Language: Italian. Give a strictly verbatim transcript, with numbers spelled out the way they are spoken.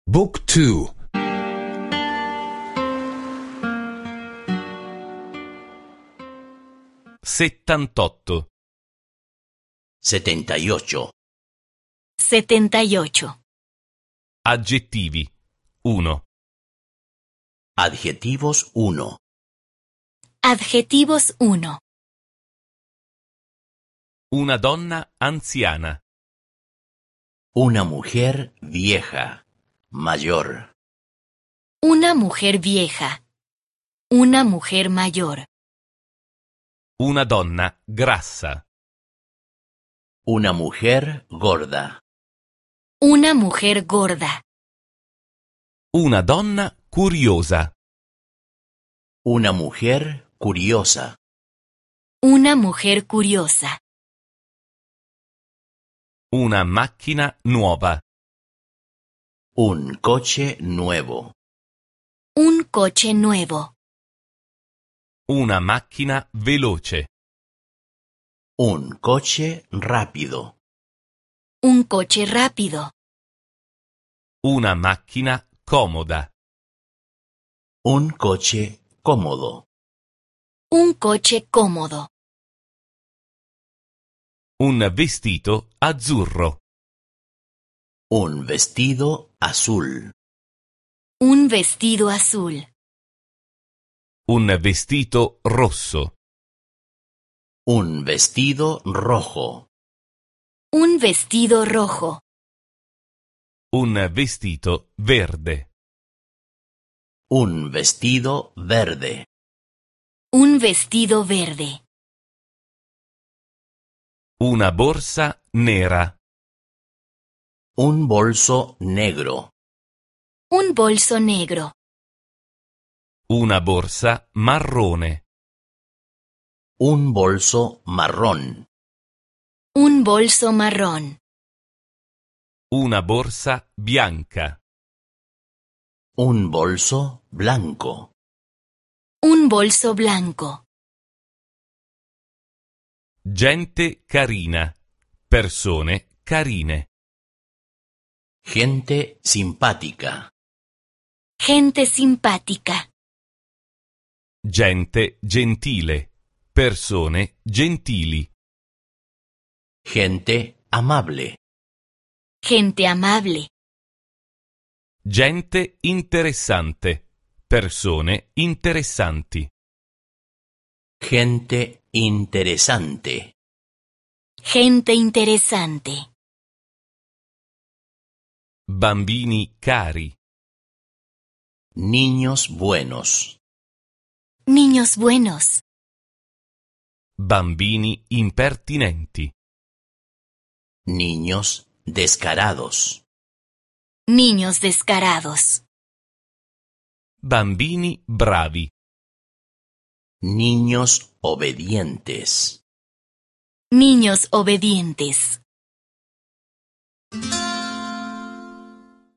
Book two. settantotto. setenta y ocho. setenta y ocho. Aggettivi. uno. Adjetivos uno. Adjetivos uno. Una donna anziana. Una mujer vieja, mayor. Una mujer vieja. Una mujer mayor. Una donna grassa. Una mujer gorda. Una mujer gorda. Una donna curiosa. Una mujer curiosa. Una mujer curiosa. Una macchina nuova. Un coche nuevo. Un coche nuevo. Una macchina veloce. Un coche rápido. Un coche rápido. Una macchina comoda. Un coche cómodo. Un coche cómodo. Un vestito azzurro. Un vestido azul. Un vestido azul. Un vestito rosso. Un vestido rojo. Un vestido rojo. Un vestito verde. Un vestido verde. Un vestido verde. Una borsa nera. Un bolso negro. Un bolso negro. Una borsa marrone. Un bolso marrón. Un bolso marrón. Una borsa bianca. Un bolso blanco. Un bolso blanco. Gente carina. Persone carine. Gente simpática. Gente simpática. Gente gentile. Persone gentili. Gente amable. Gente amable. Gente interessante. Persone interessanti. Gente interesante. Gente interesante. Bambini cari. Niños buenos. Niños buenos. Bambini impertinenti. Niños descarados. Niños descarados. Bambini bravi. Niños obedientes. Niños obedientes.